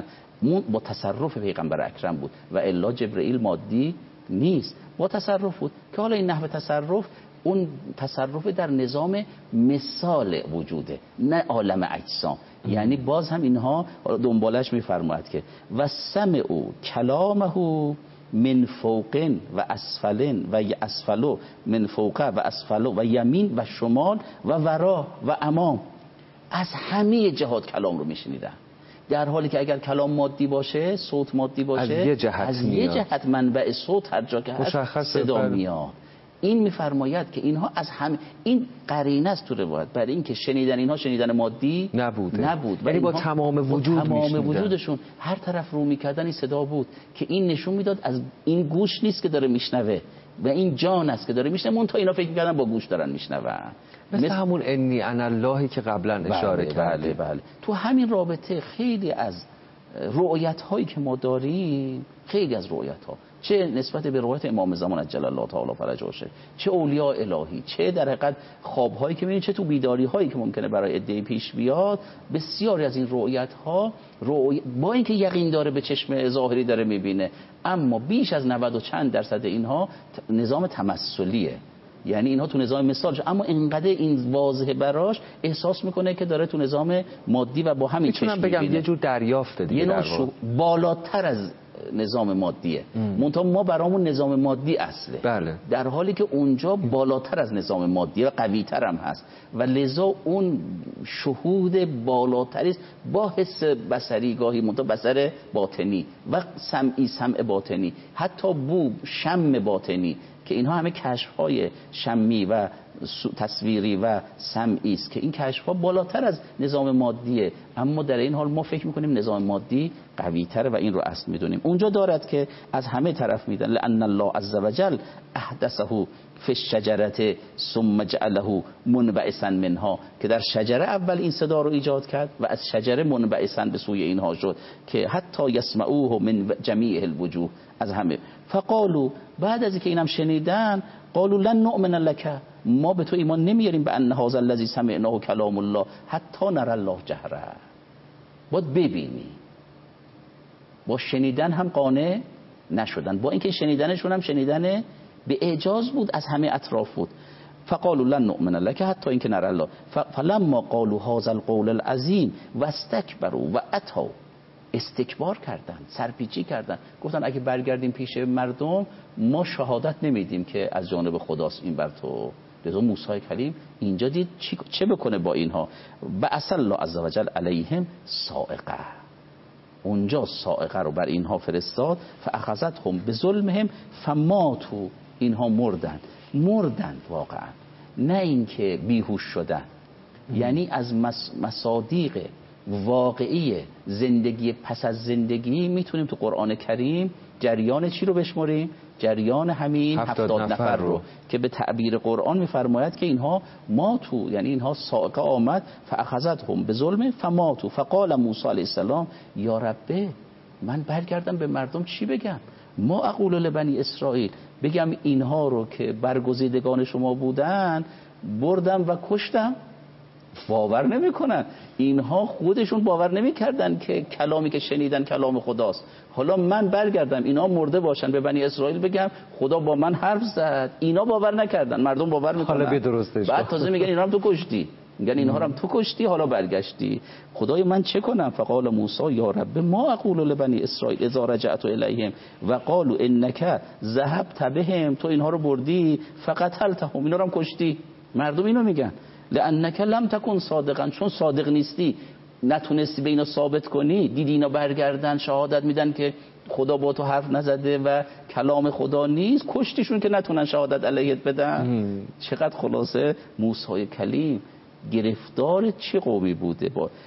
با تصرف پیغمبر اکرم بود و الا جبرئیل مادی نیست، با تصرف بود که حالا این نحوه تصرف اون تصرف در نظام مثال وجوده نه عالم اجسام. یعنی باز هم اینها دنبالش میفرماید که و سمع کلامه من فوقن و اسفلن و اسفلو من فوقه و اسفلو و یمین و شمال و ورا و امام، از همه جهات کلام رو میشنیدن، در حالی که اگر کلام مادی باشه، صوت مادی باشه، از یه جهت منبع صوت هر جا که هست صدا میاد. این میفرماید که اینها از همه، این قرینه است تو روایت برای این که شنیدن اینها شنیدن مادی نبود، یعنی با تمام وجود وجودشون هر طرف رو میکردن این صدا بود که این نشون میداد از این گوش نیست که داره میشنوه و این جان است که داره میشنوه، اون تا اینا فکر میکردن با گوش دارن میشنون، مثل همون انی انا اللهی که قبلا اشاره کردیم. بله. تو همین رابطه خیلی از رؤیت هایی که ما داریم، خیلی از رؤیت ها، چه نسبت به رؤیت امام زمان عجل الله تعالی فرجه باشه، چه اولیاء الهی، چه در حقیقت خواب هایی که میبینید، چه تو بیداری هایی که ممکنه برای عده پیش بیاد، بسیاری از این رؤیت ها با اینکه یقین داره به چشم ظاهری داره میبینه، اما بیش از 90 و چند درصد اینها نظام تمثلیه، یعنی اینها تو نظام مثال شد، اما اینقدر این واضحه براش احساس میکنه که داره تو نظام مادی و با همین چشم میبینه. میتونم بگم یه جور دریافته دیگه، یه نوع بالاتر از نظام مادیه. منتها ما برامون نظام مادی اصله، بله. در حالی که اونجا بالاتر از نظام مادیه و قوی‌تر هم هست و لذا اون شهود بالاتری است با حس بصری، گاهی منتها بصر باطنی و سمعی، سمع باطنی، حتی بو، شم باطنی، که اینها همه کشف‌های شمی و تصویری و سمعی است که این کشف‌ها بالاتر از نظام مادیه، اما در این حال ما فکر می‌کنیم نظام مادی قوی‌تره و این رو اصل می‌دونیم. اونجا دارد که از همه طرف میدن لأن الله عز وجل احدثه فی الشجره ثم جعله منبعثا منها، که در شجره اول این صدا رو ایجاد کرد و از شجره منبعثا به سوی اینها شد که حتی یسمعوه من جمیع الوجوه، از همه. فقالوا، بعد از اینکه اینم شنیدن، قالوا لن نؤمن لك، ما به تو ایمان نمیاریم، به ان هذا الذی سمعناه کلام الله حتی نرى الله جهره. باید ببینی. با شنیدن هم قانع نشدن، با اینکه شنیدنشون هم شنیدن به اعجاز بود، از همه اطراف بود. فقالوا لن نؤمن لك حتی اینکه نرى الله. فلما قالوا هذا القول العظیم واستكبروا و اتوا، استکبار کردن، سرپیچی کردن، گفتن اگه برگردیم پیش مردم ما شهادت نمیدیم که از جانب خداست این بر تو. لذا موسی کلیم اینجا دید چه بکنه با اینها. بعث الله عز وجل علیهم صاعقه، اونجا صاعقه رو بر اینها فرستاد. فاخذتهم بظلمهم فماتوا، اینها مردند واقعا، نه اینکه بیهوش شدن. یعنی از مصادیق واقعی زندگی پس از زندگی میتونیم تو قرآن کریم جریان چی رو بشماریم؟ جریان همین 70 نفر رو که به تعبیر قرآن میفرماید که اینها ماتو، یعنی اینها صاعقه آمد. فاخذتهم بظلم فماتو. فقال موسی علیه السلام یا ربه، من برگردم به مردم چی بگم؟ ما اقول لبنی اسرائیل، بگم اینها رو که برگزیدگان شما بودن بردم و کشتم؟ باور نمیکنن، اینها خودشون باور نمیکردن که کلامی که شنیدن کلام خداست. حالا من برگردم اینا مرده باشن به بنی اسرائیل بگم خدا با من حرف زد، اینا باور نکردن، مردم باور میکنن. حالا درستش بعد تازه میگن اینا هم تو کشتی، میگن اینها هم تو کشتی، حالا برگشتی. خدای من چه کنم؟ فقال موسی یا رب ما اقول لبنی اسرائیل اذا رجعت الیهم و قالوا انک ذهبت بهم، تو اینها رو بردی فقتلتهم، اینا رو هم کشتی. مردم اینو میگن لانک لم تکن صادقا، چون صادق نیستی، نتونستی به اینا ثابت کنی، دیدی اینا برگردن شهادت میدن که خدا با تو حرف نزده و کلام خدا نیست، کشتیشون که نتونن شهادت علیت بدن. چقدر خلاصه موسی کلیم گرفتار چه قومی بوده.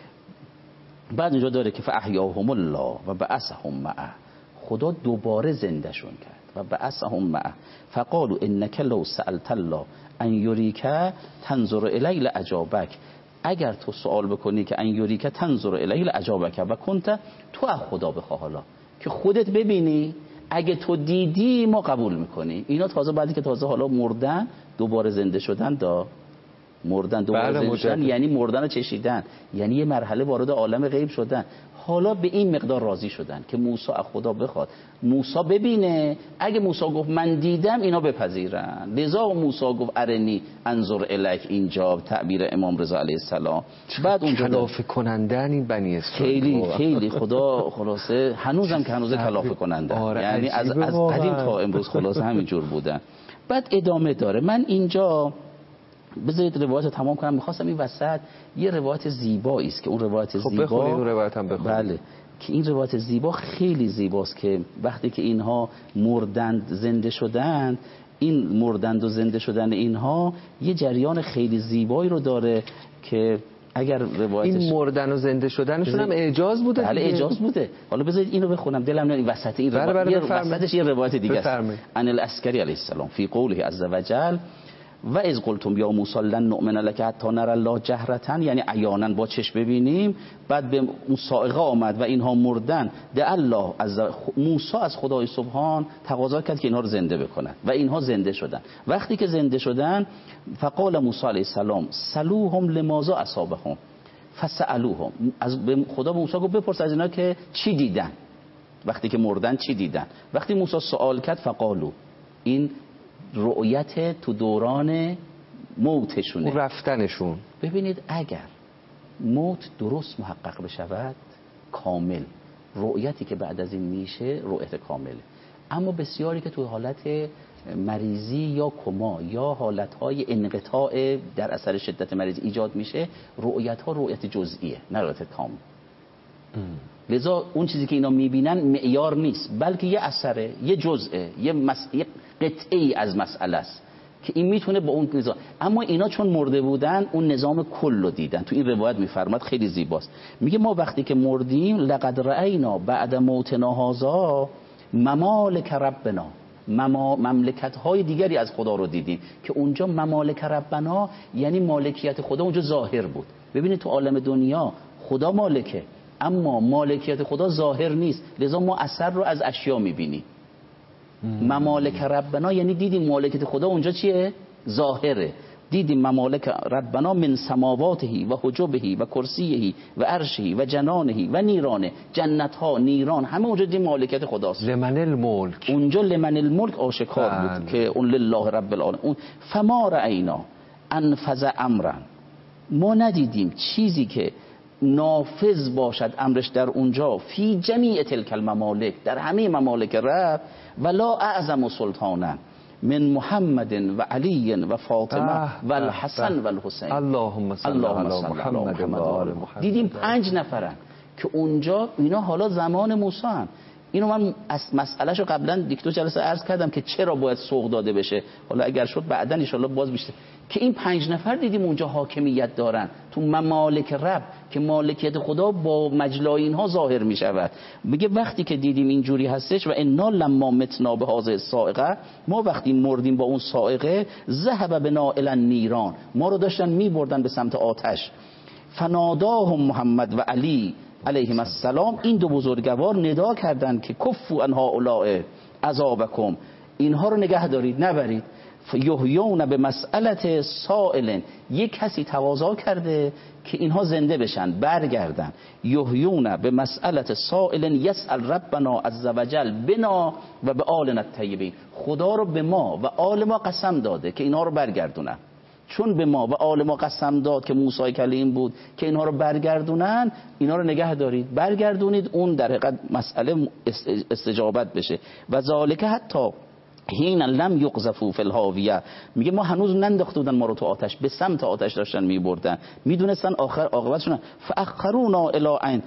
بعد اینجا داره که فاحیاهم الله و بعثهم معه، خدا دوباره زنده شون کرد و بعثهم معه. فقالوا انک لو سألت الله ان یریک تنظر الی لعجابک، اگر تو سوال بکنی که ان یریک تنظر الی لعجابک و کنت تو از خدا بخواه، حالا که خودت ببینی، اگه تو دیدی ما قبول میکنیم. اینا تازه بعدی که تازه حالا مردن دوباره زنده شدن مردن دوباره زنده شدن یعنی مردن رو چشیدن، یعنی یه مرحله وارد عالم غیب شدن. حالا به این مقدار راضی شدن که موسی از خدا بخواد، موسی ببینه، اگه موسی گفت من دیدم اینا بپذیرن. لذا موسی گفت ارنی انظر الیک، اینجا تعبیر امام رضا علیه السلام. بعد اونجا کلافه کنندن این بنی اسرائیل خیلی خیلی خدا خلاصه هنوزم که هنوز کلافه کنندن، یعنی از قدیم تا امروز خلاصه همینجور بودن. بعد ادامه داره. من اینجا بذارید روایت تمام کنم، میخواستم این وسط یه روایت زیبایی است که اون روایت زیبا بخونید اون روایت هم بخونید. بله، که این روایت زیبا خیلی زیباست که وقتی که اینها مردند زنده شدند، این مردند و زنده شدن اینها یه جریان خیلی زیبایی رو داره که اگر روایتش این مردن و زنده شدنشون هم اعجاز بوده. بله اعجاز بوده. حالا بذارید اینو بخونم، دلم نمیاد این وسط این روایت وسطش یه روایت دیگه است. ان العسکری علیه السلام فی قوله عز وجل و از قلتم یا موسی لن نؤمن لک حتی نری الله جهرة، یعنی عیانا با چشم ببینیم. بعد به مصائقه آمد و اینها مردن، ده الله از موسی از خدای سبحان تقاضا کرد که اینها رو زنده بکنن و اینها زنده شدن. وقتی که زنده شدن فقال موسی علیه السلام سلوهم لماذا اصابهم فسالوهم، از خدا به موسی گفت بپرس از اینا که چی دیدن، وقتی که مردن چی دیدن. وقتی موسی سوال کرد فقالو، این رؤیت تو دوران موتشونه، رفتنشون. ببینید اگر موت درست محقق بشود کامل، رؤیتی که بعد از این میشه رؤیت کامله. اما بسیاری که تو حالت مریضی یا کما یا حالتهای انقطاع در اثر شدت مریضی ایجاد میشه، رؤیت‌ها رؤیت جزئیه نه رؤیت کامل. لذا اون چیزی که اینا میبینن معیار نیست، بلکه یه اثره، یه جزئه، یه قطعی از مسئله است که این میتونه با اون نظام. اما اینا چون مرده بودن اون نظام کل رو دیدن. تو این روایت میفرماد خیلی زیباست، میگه ما وقتی که مردیم لقد رأینا بعد موتنا هذا ممالک ربنا، مملکت های دیگری از خدا رو دیدیم که اونجا ممالک ربنا یعنی مالکیت خدا اونجا ظاهر بود. ببینید تو عالم دنیا خدا مالکه اما مالکیت خدا ظاهر نیست، لذا ما اثر رو از اشیا میبینیم. ممالک ربنا یعنی دیدیم مالکیت خدا اونجا چیه؟ ظاهره. دیدیم ممالک ربنا من سماواته و حجبه و کرسیه و عرشه و جنانه و نیرانه، جنت ها نیران همه اونجا دیدیم مالکیت خداست. لمن الملک، اونجا لمن الملک آشکار بود که اون لله رب العالمین. فما رأینا انفذ امرا، ما ندیدیم چیزی که نافذ باشد امرش در اونجا، فی جمیع تلک الممالک، در همه ممالک رب، ولا اعظم سلطانا من محمد و علی و فاطمه و الحسن و الحسین. اللهم صل علی محمد و آل محمد. دیدیم 5 نفرن که اونجا اینا حالا زمان موسی هم. اینو من از مسئلهشو قبلا 1-2 جلسه عرض کردم که چرا باید سوق داده بشه، حالا اگر شد بعداً ان شاء الله باز بیشتر، که این 5 نفر دیدیم اونجا حاکمیت دارن تو ممالک رب که مالکیت خدا با مجلای اینها ظاهر می شود. میگه وقتی که دیدیم اینجوری هستش و انا لما متنا به هذه الصاعقه، ما وقتی مردیم با اون صاعقه، ذهب بنا الی النیران، ما رو داشتن میبردن به سمت آتش. فناداهم محمد و علی علیهم السلام، این 2 بزرگوار ندا کردند که کفوا عن هؤلاء عذابکم، اینها رو نگه دارید نبرید. یحیون به مسئلت سائل، یک کسی تقاضا کرده که اینها زنده بشن برگردن. یحیون به مسئلت سائل یسأل ربنا عز وجل بنا و به آلنا الطیبین، خدا رو به ما و آل ما قسم داده که اینها رو برگردونن. چون به ما و آل ما قسم داد که موسی کلیم بود که اینها رو برگردونن، اینها رو نگه دارید برگردونید، اون در حقیقت مسئله استجابت بشه. و ذالک حتی حین لم یقذفوا فی الهاویه، میگه ما هنوز ننداخته بودن ما رو تو آتش، به سمت آتش داشتن میبردن، میدونستن آخر عاقبتشون. فاخرونا الی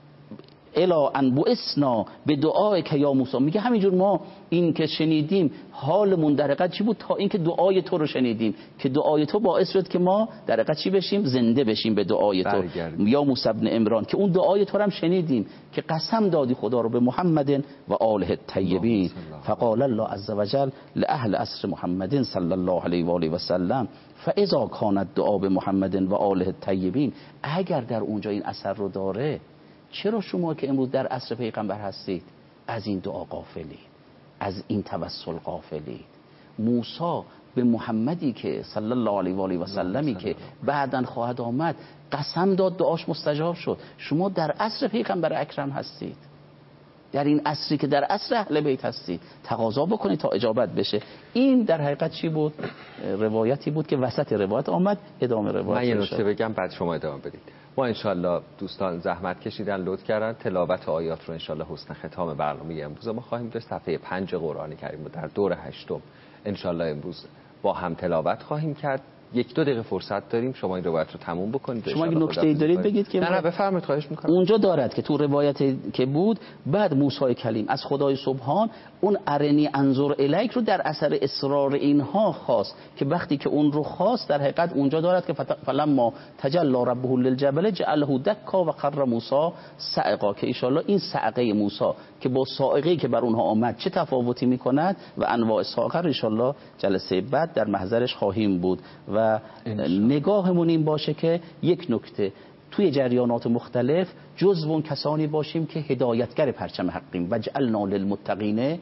ان بعثنا به دعای که یا موسی، میگه همینجور ما این که شنیدیم حالمون در حقیقت چی بود، تا اینکه دعای تو رو شنیدیم که دعای تو باعث شد که ما در حقیقت چی بشیم، زنده بشیم به دعای تو یا موسی ابن عمران، که اون دعای تو رو هم شنیدیم که قسم دادی خدا رو به محمد و آله الطیبین. فقال الله عز وجل لاهل عصر محمد صلی الله علیه و آله و سلم فاذا کان الدعاء به محمد و آله الطیبین، اگر در اونجا این اثر رو داره، چرا شما که امروز در عصر پیغمبر هستید از این دعا غافلید، از این توسل غافلید؟ موسی به محمدی که صلی الله علیه و آله و سلمی که بعداً خواهد آمد قسم داد، دعاش مستجاب شد. شما در عصر پیغمبر اکرم هستید، در این عصری که در عصر اهل بیت هستید، تقاضا بکنید تا اجابت بشه. این در حقیقت چی بود؟ روایتی بود که وسط روایت آمد، ادامه روایت. من یه نکته بگم بعد شما ادامه بدید. ما انشالله دوستان زحمت کشیدن، لطف کردن، تلاوت آیات رو انشالله حسن ختام برنامه امروز ما خواهیم داشت. صفحه 5 قرآن کریم رو در دور 8 انشالله امروز با هم تلاوت خواهیم کرد. 1-2 دقیقه فرصت داریم، شما این روایت رو تموم بکنید. شما اگه نکته‌ای دارید بگید که نه بفرمایید، خواهش می‌کنم. اونجا دارد که تو روایت که بود بعد موسی کلیم از خدای سبحان اون ارنی انظر الیک رو در اثر اصرار اینها خواست که وقتی که اون رو خواست در حقیقت اونجا دارد که فلما تجلی ربه للجبل جعله دکا و خر موسی صعقا، که ان شاءالله این صعقه موسی که با صاعقه‌ای که بر اونها آمد چه تفاوتی می‌کند و انواع صاعقه رو ان شاءالله جلسه بعد در محضرش خواهیم بود. و نگاهمون این باشه که یک نکته توی جریانات مختلف جزو اون کسانی باشیم که هدایتگر پرچم حقیم و جعلنا للمتقین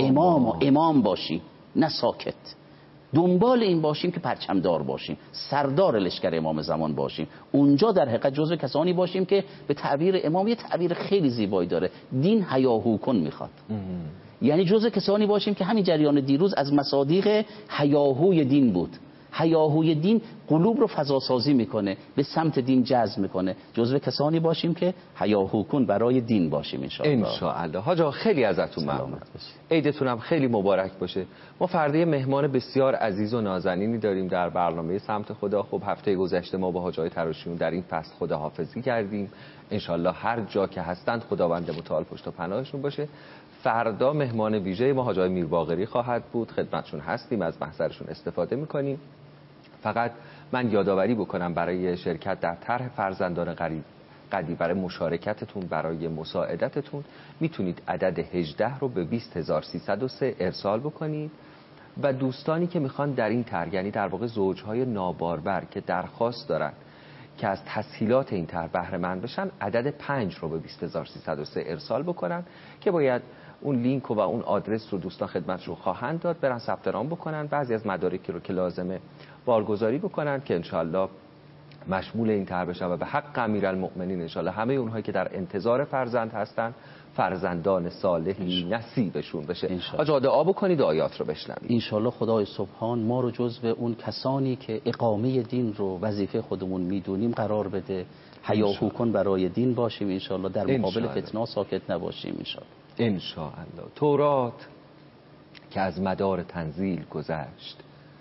امام باشیم، نه ساکت. دنبال این باشیم که پرچم دار باشیم، سردار لشکر امام زمان باشیم. اونجا در حقیقت جزو کسانی باشیم که به تعبیر امام یه تعبیر خیلی زیبایی داره، دین حیاهو کن میخواد. یعنی جزو کسانی باشیم که همین جریان دیروز از مصادیق حیاهوی دین بود. حیاهوی دین قلوب رو فضاسازی میکنه، به سمت دین جذب میکنه. جزو کسانی باشیم که حیاهو کن برای دین باشیم انشاءالله. حاج آقا خیلی ازتون ممنون. عیدتون هم خیلی مبارک باشه. ما فردا مهمان بسیار عزیز و نازنینی داریم در برنامه سمت خدا. خب هفته گذشته ما با حاج آقای تراشیون در این فصل خداحافظی کردیم. انشاءالله هر جا که هستند خداوند متعال پشت و پناهشون باشه. فردا مهمان ویژه ما حاج آقای میرباقری خواهد بود، خدمتشون هستیم، از محضرشون استفاده میکنیم. فقط من یادآوری بکنم برای شرکت در طرح فرزندان قدی، برای مشارکتتون، برای مساعدتتون میتونید عدد 18 رو به 20303 ارسال بکنید و دوستانی که میخوان در این طرح، یعنی در واقع زوجهای نابارور که درخواست دارن که از تسهیلات این طرح بهره مند بشن، عدد 5 رو به 20303 ارسال بکنن که باید اون لینک و اون آدرس رو دوستان خدمتشون خواهند داد، برن ثبت نام بکنن، بعضی از مدارکی رو که لازمه بارگذاری بکنن که انشالله مشمول این طرح بشن و به حق امیرالمؤمنین انشالله همه اونهایی که در انتظار فرزند هستن فرزندان صالحی نصیبشون بشه. آقا دعا بکنید و آیات رو بشنوید. انشالله خدای سبحان ما رو جزو اون کسانی که اقامه دین رو وظیفه خودمون میدونیم قرار بده، حیاهو کن برای دین باشیم انشالله، در مقابل فتنه ساکت نباشیم انشالله. تورات که از مدار تنزیل گذشت،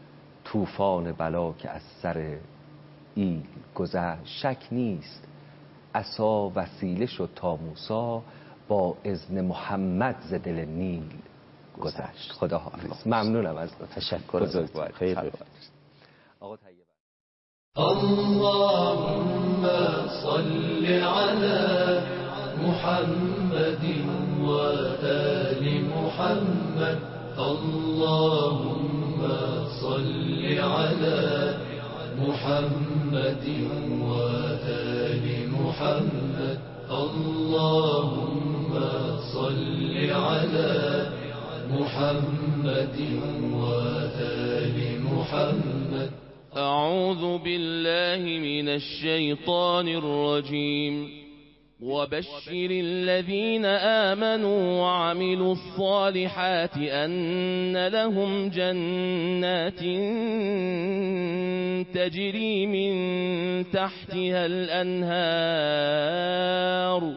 طوفان بلا که از سر ایل گذشت، شک نیست عصا وسیله شد تا موسی با اذن محمد ز دل نیل گذشت. خدا حافظ. ممنونم از تشکر. خیر. آقا طیب. اللهم صل على محمد و آل محمد. اللهم صل على محمد و آل محمد. اللهم صل على محمد و آل محمد. أعوذ بالله من الشيطان الرجيم. وبشر الذين آمنوا وعملوا الصالحات أن لهم جنات تجري من تحتها الأنهار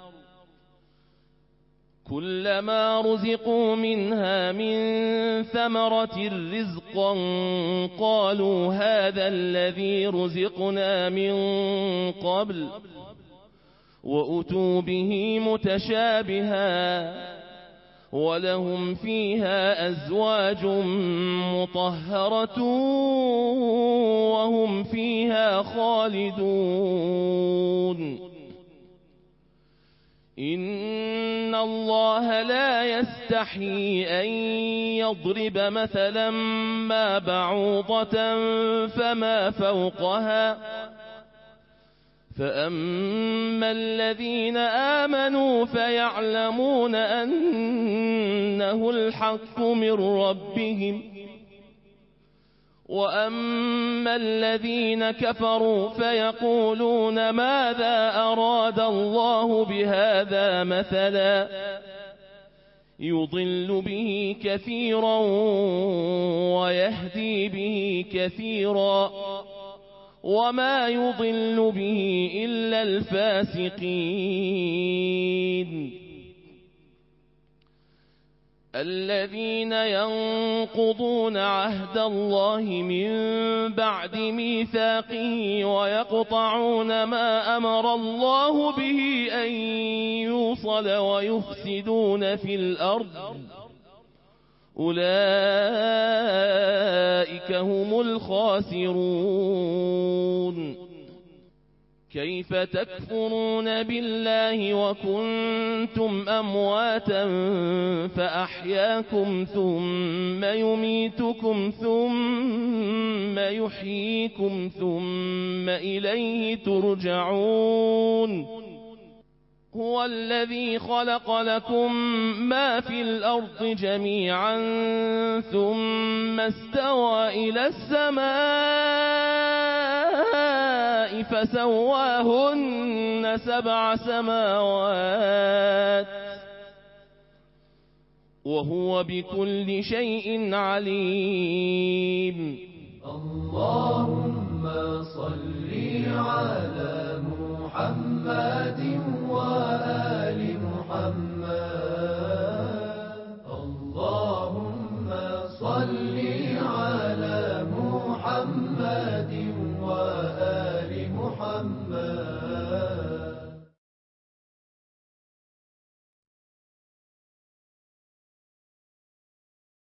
كلما رزقوا منها من ثمرة رزقا قالوا هذا الذي رزقنا من قبل وأتوا به متشابها ولهم فيها أزواج مطهرة وهم فيها خالدون. إن الله لا يستحيي أن يضرب مثلا ما بعوضة فما فوقها فأما الذين آمنوا فيعلمون أنه الحق من ربهم وأما الذين كفروا فيقولون ماذا أراد الله بهذا مثلا يضل به كثيرا ويهدي به كثيرا وما يضل به إلا الفاسقين الذين ينقضون عهد الله من بعد ميثاقه ويقطعون ما أمر الله به أن يوصل ويفسدون في الأرض أولئك هم الخاسرون كيف تكفرون بالله وكنتم أمواتا فأحياكم ثم يميتكم ثم يحييكم ثم إليه ترجعون هو الذي خلق لكم ما في الأرض جميعا ثم استوى إلى السماء فسواهن 7 سماوات وهو بكل شيء عليم اللهم صل على محمد